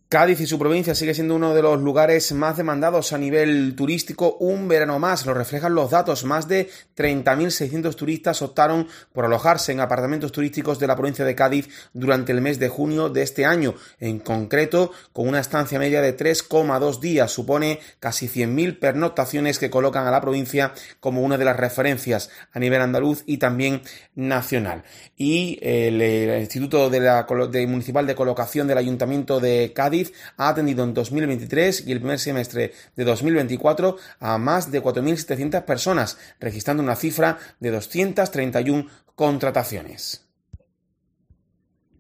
Cádiz y su provincia sigue siendo uno de los lugares más demandados a nivel turístico. Un verano más, lo reflejan los datos. Más de 30.600 turistas optaron por alojarse en apartamentos turísticos de la provincia de Cádiz durante el mes de junio de este año. En concreto, con una estancia media de 3,2 días. Supone casi 100.000 pernoctaciones que colocan a la provincia como una de las referencias a nivel andaluz y también nacional. Y el Instituto Municipal de Colocación del Ayuntamiento de Cádiz ha atendido en 2023 y el primer semestre de 2024 a más de 4.700 personas, registrando una cifra de 231 contrataciones.